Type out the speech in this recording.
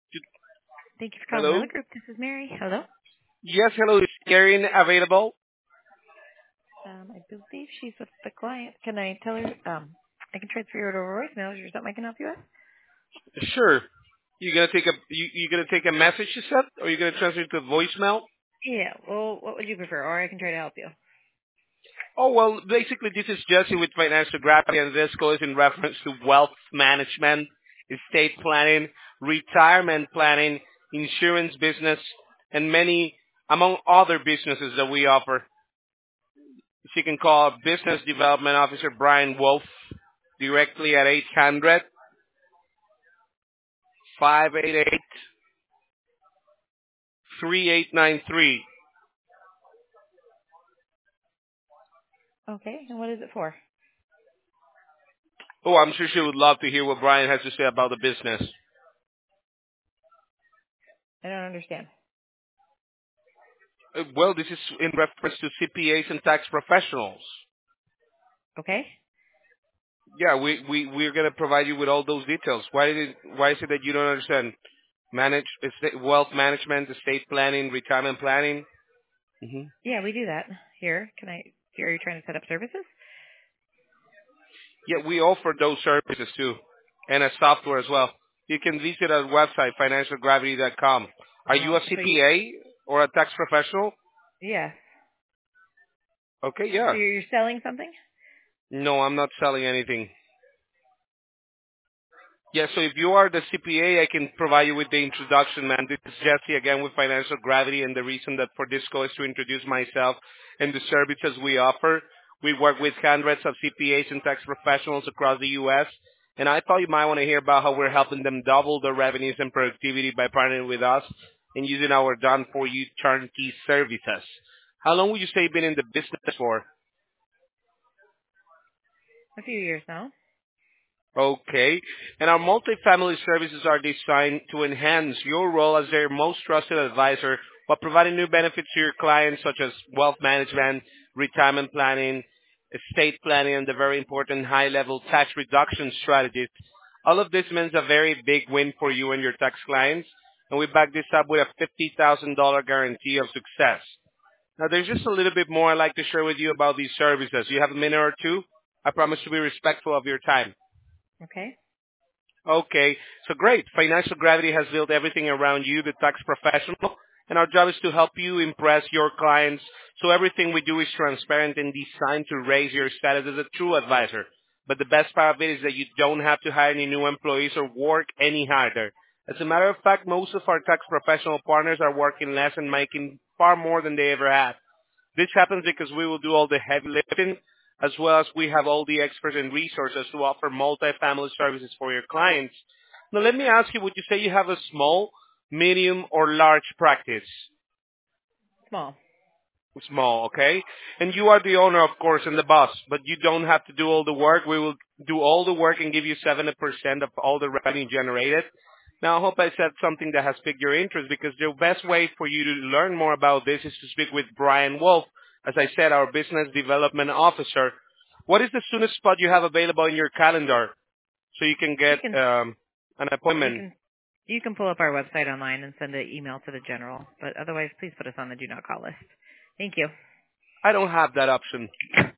Thank you for calling Willa Hello? Group. This is Mary. Hello. Yes, hello. Is Karen available? I believe she's with the client. Can I tell her? I can transfer her to a voicemail. Is there something I can help you with? Sure. You gonna take a message you said, or you gonna transfer it to voicemail? Yeah. Well, what would you prefer? Or I can try to help you. Oh well, basically this is Jesse with Financial Gravity, and this goes in reference to wealth management, estate planning, retirement planning, insurance business, and many among other businesses that we offer. She can call Business Development Officer Brian Wolf directly at 800-588-3893. Okay. And what is it for? Oh, I'm sure she would love to hear what Brian has to say about the business. I don't understand. Well, this is in reference to CPAs and tax professionals. Okay. Yeah, we're gonna provide you with all those details. Why is it that you don't understand? Wealth management, estate planning, retirement planning. hmm Yeah, we do that here. Can I? Are you trying to set up services? Yeah, we offer those services too, and a software as well. You can visit our website, financialgravity.com. Are you a So you, CPA or a tax professional? yeah. Okay, So yeah. you're selling something? No, I'm not selling anything. Yeah, so if you are the CPA, I can provide you with the introduction, man. This is Jesse again with Financial Gravity, and the reason that for this call is to introduce myself and the services we offer. We work with hundreds of CPAs and tax professionals across the U.S., and I thought you might want to hear about how we're helping them double their revenues and productivity by partnering with us and using our done-for-you turnkey services. How long would you say you've been in the business for? A few years now. Okay. And our multifamily services are designed to enhance your role as their most trusted advisor while providing new benefits to your clients such as wealth management, retirement planning, estate planning, and the very important high-level tax reduction strategies. All of this means a very big win for you and your tax clients, and we back this up with a $50,000 guarantee of success. Now, there's just a little bit more I'd like to share with you about these services. You have a minute or two? I promise to be respectful of your time. Okay. Okay, so great. Financial Gravity has built everything around you, the tax professional, and our job is to help you impress your clients. So everything we do is transparent and designed to raise your status as a true advisor. But the best part of it is that you don't have to hire any new employees or work any harder. As a matter of fact, most of our tax professional partners are working less and making far more than they ever had. This happens because we will do all the heavy lifting, as well as we have all the experts and resources to offer multi-family services for your clients. Now, let me ask you, would you say you have a small, medium, or large practice? Small. Small, okay? And you are the owner, of course, and the boss, but you don't have to do all the work. We will do all the work and give you 70% of all the revenue generated. Now, I hope I said something that has piqued your interest because the best way for you to learn more about this is to speak with Brian Wolf, as I said, our business development officer. What is the soonest spot you have available in your calendar so you can You get can. an You appointment? can. You can pull up our website online and send an email to the general. But otherwise, please put us on the do not call list. Thank you. I don't have that option.